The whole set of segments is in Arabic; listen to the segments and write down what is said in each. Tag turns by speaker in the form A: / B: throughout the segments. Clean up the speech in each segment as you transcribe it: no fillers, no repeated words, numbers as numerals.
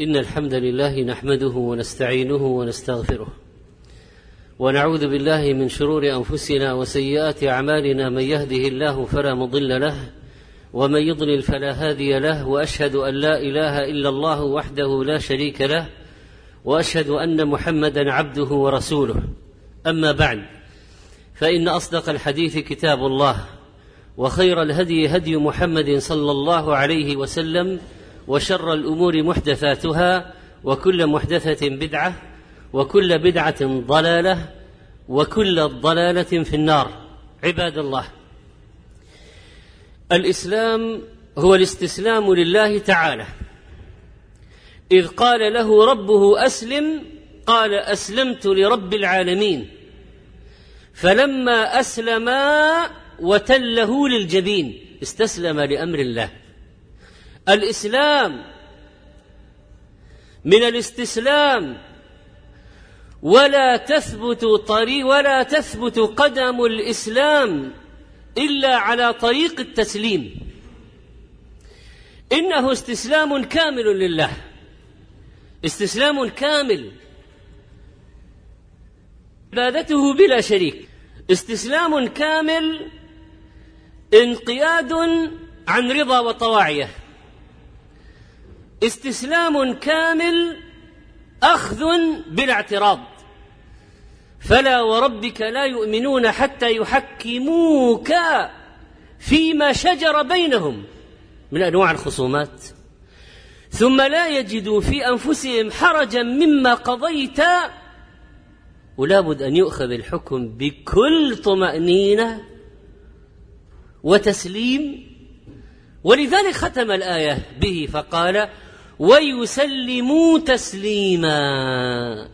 A: إن الحمد لله نحمده ونستعينه ونستغفره ونعوذ بالله من شرور أنفسنا وسيئات أعمالنا. من يهده الله فلا مضل له ومن يضلل فلا هادي له، وأشهد أن لا إله إلا الله وحده لا شريك له، وأشهد أن محمدا عبده ورسوله. أما بعد، فإن أصدق الحديث كتاب الله، وخير الهدي هدي محمد صلى الله عليه وسلم، وشر الأمور محدثاتها، وكل محدثة بدعة، وكل بدعة ضلالة، وكل ضلالة في النار. عباد الله، الإسلام هو الاستسلام لله تعالى. إذ قال له ربه أسلم قال أسلمت لرب العالمين، فلما أسلما وتله للجبين استسلم لأمر الله. الإسلام من الاستسلام، ولا تثبت قدم الإسلام إلا على طريق التسليم. إنه استسلام كامل لله، استسلام كامل، عبادته بلا شريك، استسلام كامل، انقياد عن رضا وطواعية، استسلام كامل، أخذ بلا اعتراض. فلا وربك لا يؤمنون حتى يحكموك فيما شجر بينهم من أنواع الخصومات، ثم لا يجدوا في أنفسهم حرجا مما قضيت، ولا بد أن يؤخذ الحكم بكل طمأنينة وتسليم. ولذلك ختم الآية به فقال ويسلموا تسليما.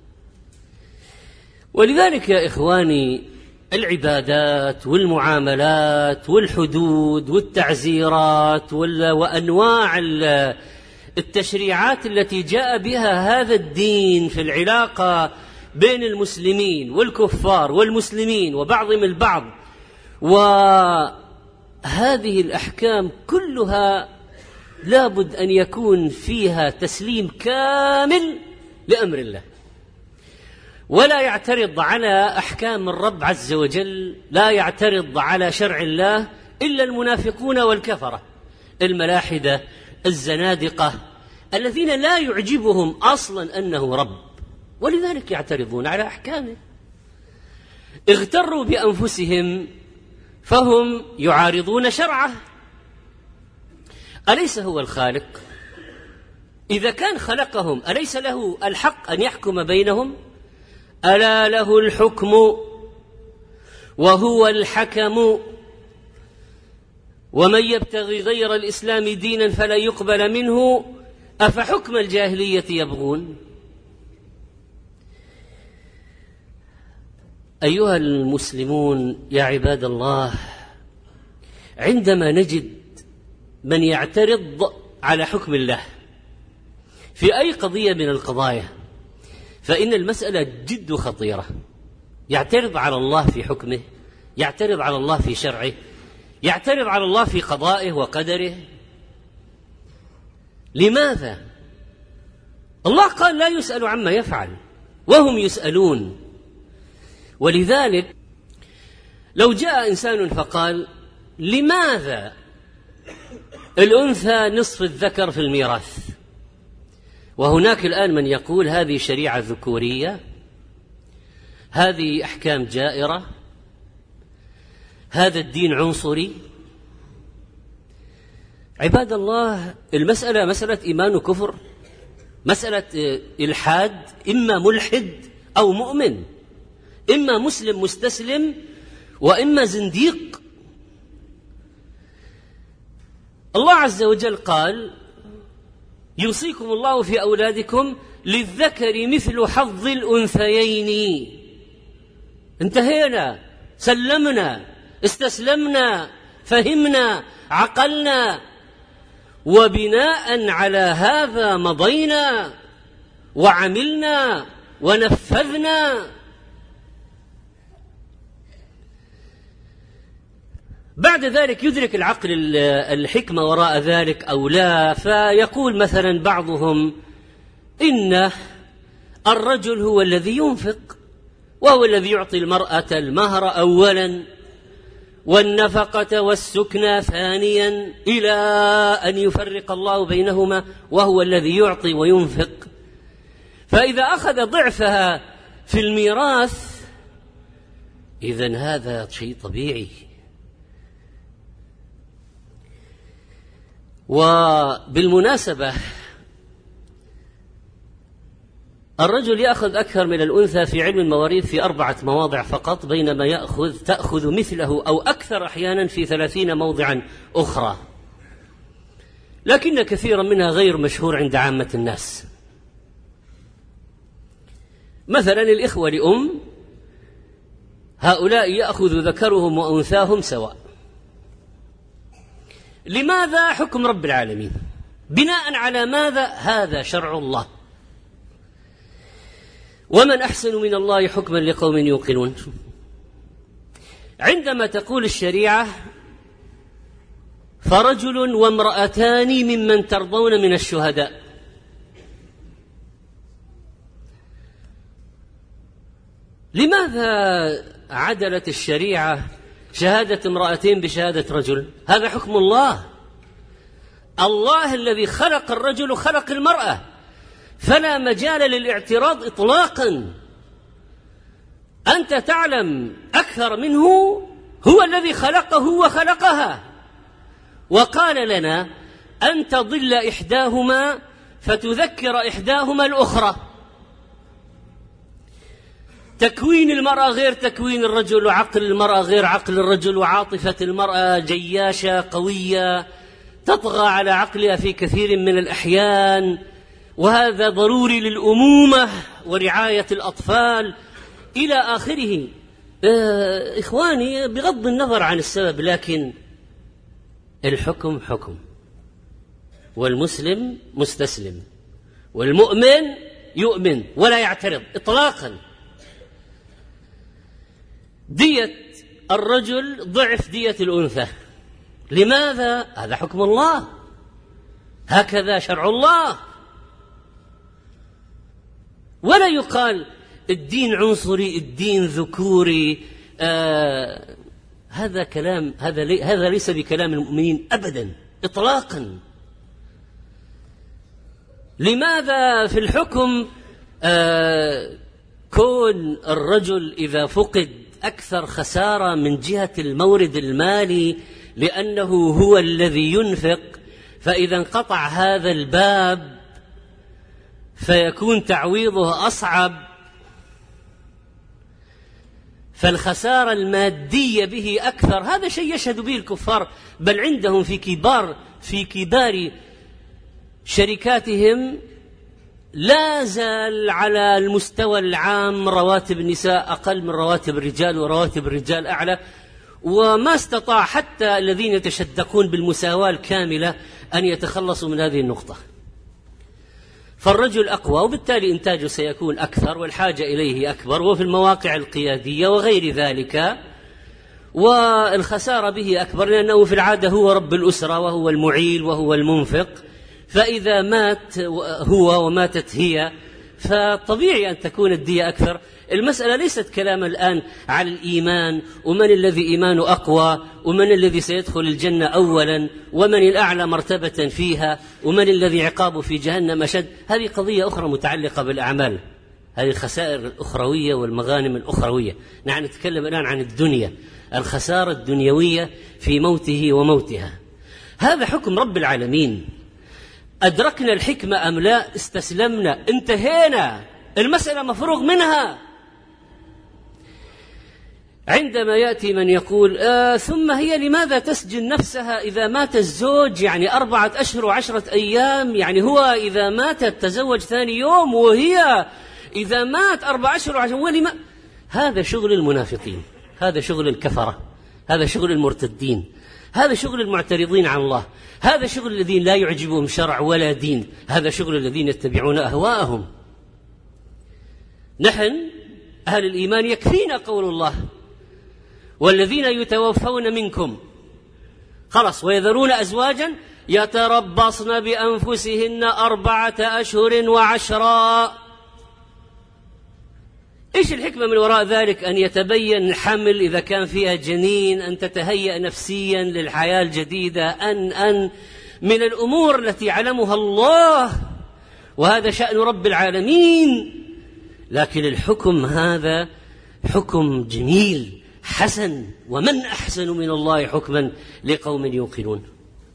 A: ولذلك يا إخواني، العبادات والمعاملات والحدود والتعزيرات وأنواع التشريعات التي جاء بها هذا الدين في العلاقة بين المسلمين والكفار والمسلمين وبعضهم البعض، وهذه الأحكام كلها لابد أن يكون فيها تسليم كامل لأمر الله، ولا يعترض على أحكام الرب عز وجل، لا يعترض على شرع الله إلا المنافقون والكفرة الملاحدة الزنادقة الذين لا يعجبهم أصلا أنه رب، ولذلك يعترضون على أحكامه. اغتروا بأنفسهم فهم يعارضون شرعه. أليس هو الخالق؟ إذا كان خلقهم أليس له الحق أن يحكم بينهم؟ ألا له الحكم وهو الحكم، ومن يبتغي غير الإسلام دينا فلا يقبل منه أفحكم الجاهلية يبغون. أيها المسلمون يا عباد الله، عندما نجد من يعترض على حكم الله في أي قضية من القضايا فإن المسألة جد خطيرة. يعترض على الله في حكمه، يعترض على الله في شرعه، يعترض على الله في قضائه وقدره. لماذا؟ الله قال لا يسأل عما يفعل وهم يسألون. ولذلك لو جاء إنسان فقال لماذا الأنثى نصف الذكر في الميراث، وهناك الآن من يقول هذه شريعة ذكورية، هذه أحكام جائرة، هذا الدين عنصري. عباد الله، المسألة مسألة إيمان وكفر، مسألة إلحاد، إما ملحد أو مؤمن، إما مسلم مستسلم وإما زنديق. الله عز وجل قال يوصيكم الله في أولادكم للذكر مثل حظ الأنثيين. انتهينا، سلمنا، استسلمنا، فهمنا، عقلنا، وبناء على هذا مضينا وعملنا ونفذنا. بعد ذلك يدرك العقل الحكمة وراء ذلك أو لا، فيقول مثلا بعضهم إن الرجل هو الذي ينفق، وهو الذي يعطي المرأة المهر أولا والنفقة والسكنى ثانيا، إلى أن يفرق الله بينهما، وهو الذي يعطي وينفق. فإذا أخذ ضعفها في الميراث إذن هذا شيء طبيعي. وبالمناسبة الرجل يأخذ أكثر من الأنثى في علم المواريث في 4 مواضع فقط، بينما تأخذ مثله أو أكثر أحيانا في 30 موضعا أخرى، لكن كثيرا منها غير مشهور عند عامة الناس. مثلا الإخوة لأم، هؤلاء يأخذ ذكرهم وأنثاهم سواء. لماذا؟ حكم رب العالمين. بناء على ماذا؟ هذا شرع الله. ومن أحسن من الله حكما لقوم يوقنون. عندما تقول الشريعة فرجل وامرأتان ممن ترضون من الشهداء، لماذا عدلت الشريعة شهادة امرأتين بشهادة رجل؟ هذا حكم الله. الله الذي خلق الرجل خلق المرأة، فلا مجال للاعتراض إطلاقا. أنت تعلم أكثر منه، هو الذي خلقه وخلقها، وقال لنا أن تضل إحداهما فتذكر إحداهما الأخرى. تكوين المرأة غير تكوين الرجل، وعقل المرأة غير عقل الرجل، وعاطفة المرأة جياشة قوية تطغى على عقلها في كثير من الأحيان، وهذا ضروري للأمومة ورعاية الأطفال إلى آخره. إخواني، بغض النظر عن السبب، لكن الحكم حكم، والمسلم مستسلم، والمؤمن يؤمن ولا يعترض إطلاقا. دية الرجل ضعف دية الأنثى. لماذا؟ هذا حكم الله، هكذا شرع الله. ولا يقال الدين عنصري، الدين ذكوري. هذا كلام، هذا ليس بكلام المؤمنين أبدا إطلاقا. لماذا في الحكم كون الرجل إذا فقد أكثر خسارة من جهة المورد المالي لأنه هو الذي ينفق، فإذا انقطع هذا الباب فيكون تعويضه أصعب، فالخسارة المادية به أكثر. هذا شيء يشهد به الكفار، بل عندهم في كبار شركاتهم لا زال على المستوى العام رواتب النساء أقل من رواتب الرجال، ورواتب الرجال أعلى، وما استطاع حتى الذين يتشدقون بالمساواة الكاملة أن يتخلصوا من هذه النقطة. فالرجل أقوى، وبالتالي إنتاجه سيكون أكثر، والحاجة إليه أكبر، وفي المواقع القيادية وغير ذلك، والخسارة به أكبر، لأنه في العادة هو رب الأسرة وهو المعيل وهو المنفق. فإذا مات هو وماتت هي، فطبيعي أن تكون الدية أكثر. المسألة ليست كلام الآن على الإيمان، ومن الذي إيمانه أقوى، ومن الذي سيدخل الجنة أولا، ومن الأعلى مرتبة فيها، ومن الذي عقابه في جهنم أشد. هذه قضية أخرى متعلقة بالأعمال، هذه الخسائر الأخروية والمغانم الأخروية. نحن نتكلم الآن عن الدنيا، الخسارة الدنيوية في موته وموتها. هذا حكم رب العالمين. أدركنا الحكمة أم لا؟ استسلمنا، انتهينا، المسألة مفروغ منها. عندما يأتي من يقول ثم هي لماذا تسجن نفسها إذا مات الزوج؟ يعني 4 أشهر و10 أيام، يعني هو إذا ماتت تزوج ثاني يوم، وهي إذا مات 4 أشهر و10. هذا شغل المنافقين، هذا شغل الكفرة، هذا شغل المرتدين، هذا شغل المعترضين عن الله، هذا شغل الذين لا يعجبهم شرع ولا دين، هذا شغل الذين يتبعون أهواءهم. نحن أهل الإيمان يكفينا قول الله والذين يتوفون منكم خلاص ويذرون أزواجا يتربصن بأنفسهن 4 أشهر وعشرا. إيش الحكمة من وراء ذلك؟ أن يتبين الحمل إذا كان فيها جنين، أن تتهيأ نفسيا للحياة الجديدة، أن من الأمور التي يعلمها الله، وهذا شأن رب العالمين. لكن الحكم هذا حكم جميل حسن، ومن أحسن من الله حكما لقوم يوقنون.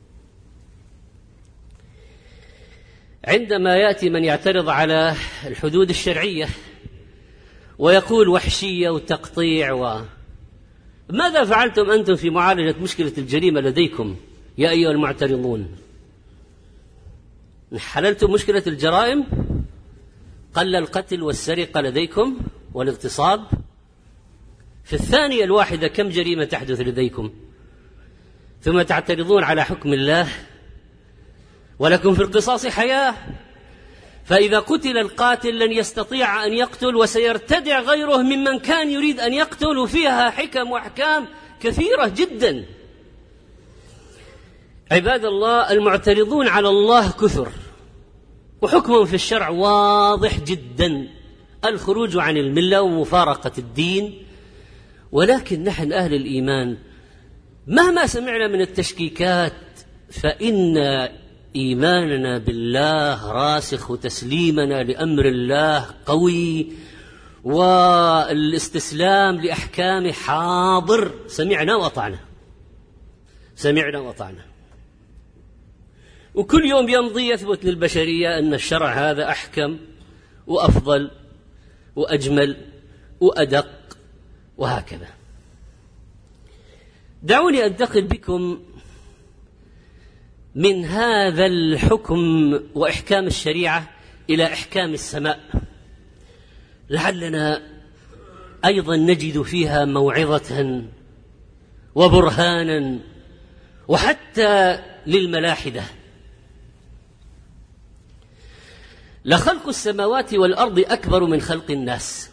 A: عندما يأتي من يعترض على الحدود الشرعية ويقول وحشية وتقطيع ماذا فعلتم أنتم في معالجة مشكلة الجريمة لديكم يا أيها المعترضون؟ حللتم مشكلة الجرائم؟ قل القتل والسرقة لديكم والاغتصاب؟ في الثانية الواحدة كم جريمة تحدث لديكم؟ ثم تعترضون على حكم الله. ولكم في القصاص حياة، فإذا قتل القاتل لن يستطيع أن يقتل، وسيرتدع غيره ممن كان يريد أن يقتل، وفيها حكم وأحكام كثيرة جدا. عباد الله، المعترضون على الله كثر، وحكمهم في الشرع واضح جدا: الخروج عن الملة ومفارقة الدين. ولكن نحن أهل الإيمان مهما سمعنا من التشكيكات فإن إيماننا بالله راسخ، وتسليمنا لأمر الله قوي، والاستسلام لأحكامه حاضر. سمعنا وأطعنا، سمعنا وأطعنا. وكل يوم يمضي يثبت للبشرية أن الشرع هذا أحكم وأفضل وأجمل وأدق، وهكذا. دعوني أنتقل بكم من هذا الحكم وإحكام الشريعة إلى إحكام السماء، لعلنا أيضا نجد فيها موعظة وبرهانا، وحتى للملاحدة. لخلق السماوات والأرض أكبر من خلق الناس.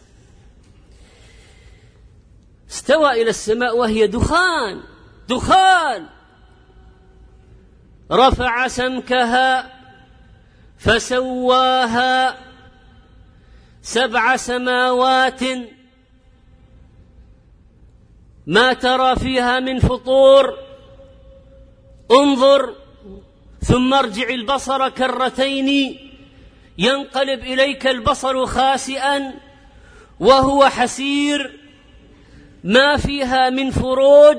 A: استوى إلى السماء وهي دخان، دخان. رفع سمكها فسواها 7 سماوات ما ترى فيها من فطور. انظر ثم ارجع البصر كرتين ينقلب إليك البصر خاسئا وهو حسير، ما فيها من فروج.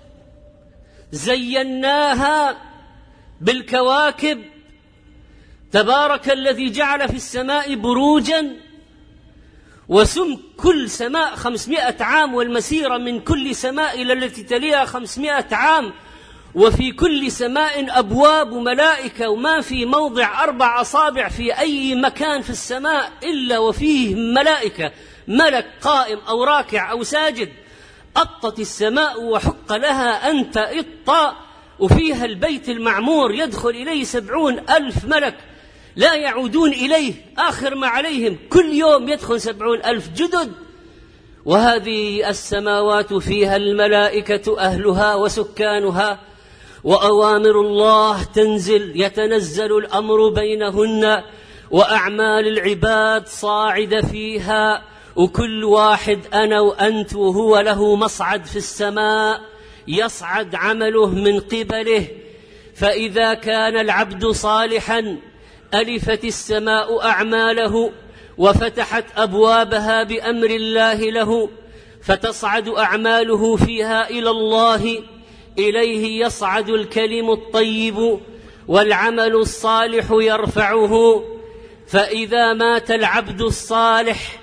A: زيناها بالكواكب. تبارك الذي جعل في السماء بروجا. وسمك كل سماء 500 عام، والمسيرة من كل سماء إلى التي تليها 500 عام. وفي كل سماء أبواب ملائكة، وما في موضع 4 أصابع في أي مكان في السماء إلا وفيه ملائكة، ملك قائم أو راكع أو ساجد. أطت السماء وحق لها أن تئط، وفيها البيت المعمور يدخل إليه 70,000 ملك لا يعودون إليه، آخر ما عليهم كل يوم يدخل 70,000 جدد. وهذه السماوات فيها الملائكة أهلها وسكانها، وأوامر الله تنزل، يتنزل الأمر بينهن، وأعمال العباد صاعدة فيها، وكل واحد أنا وأنت وهو له مصعد في السماء يصعد عمله من قبله. فإذا كان العبد صالحا ألفت السماء أعماله وفتحت أبوابها بأمر الله له، فتصعد أعماله فيها إلى الله. إليه يصعد الكلم الطيب والعمل الصالح يرفعه. فإذا مات العبد الصالح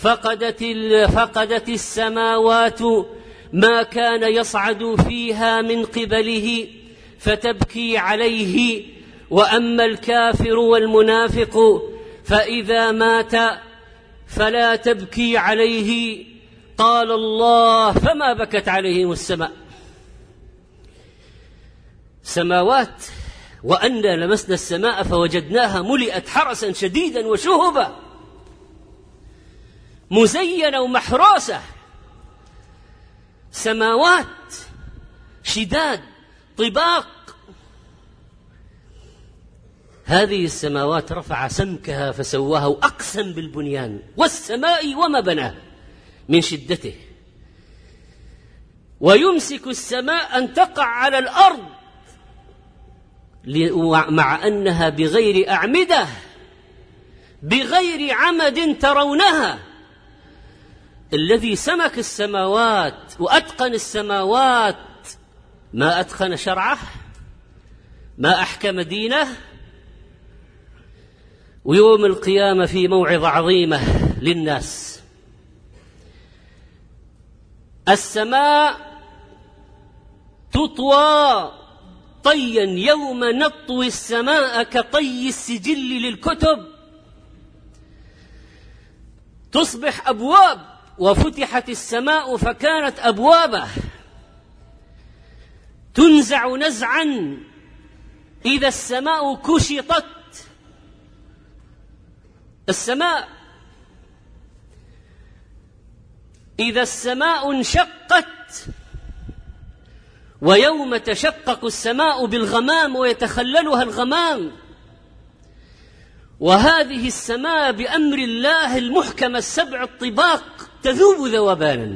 A: فقدت السماوات ما كان يصعد فيها من قبله فتبكي عليه. وأما الكافر والمنافق فإذا مات فلا تبكي عليه. قال الله: فما بكت عليهم السماء. سماوات، وأنا لمسنا السماء فوجدناها ملئت حرسا شديدا وشهبا، مزينة ومحروسة. سماوات شداد طباق، هذه السماوات رفع سمكها فسواها، وأقسم بالبنيان والسماء وما بناه من شدته، ويمسك السماء أن تقع على الأرض مع أنها بغير أعمدة بغير عمد ترونها. الذي سمك السماوات وأتقن السماوات ما أتقن شرعه، ما أحكم دينه. ويوم القيامة في موعظة عظيمة للناس، السماء تطوى طيا يوم نطوي السماء كطي السجل للكتب، تصبح أبواب، وفتحت السماء فكانت أبوابه، تنزع نزعا إذا السماء كشطت. السماء إذا السماء انشقت، ويوم تشقق السماء بالغمام ويتخللها الغمام. وهذه السماء بأمر الله المحكم السبع الطباق تذوب ذوبانا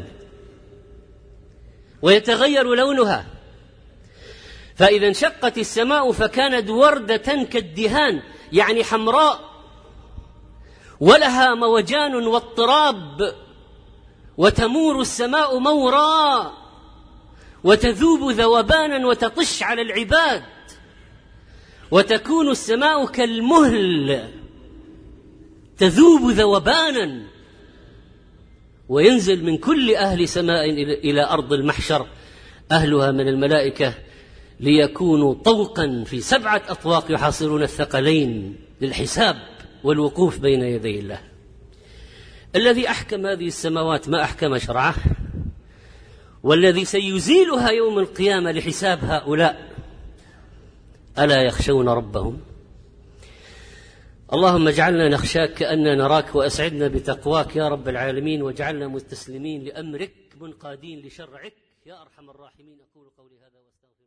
A: ويتغير لونها. فإذا انشقت السماء فكانت وردة كالدهان، يعني حمراء ولها موجان واضطراب، وتمور السماء مورا وتذوب ذوبانا وتطش على العباد، وتكون السماء كالمهل تذوب ذوبانا، وينزل من كل أهل سماء إلى أرض المحشر أهلها من الملائكة ليكونوا طوقا في 7 أطواق يحاصرون الثقلين للحساب والوقوف بين يدي الله. الذي أحكم هذه السماوات ما أحكم شرعه، والذي سيزيلها يوم القيامة لحساب هؤلاء، ألا يخشون ربهم؟ اللهم اجعلنا نخشاك كأننا نراك، وأسعدنا بتقواك يا رب العالمين، واجعلنا مستسلمين لأمرك منقادين لشرعك يا أرحم الراحمين. أقول قولي هذا واستغفر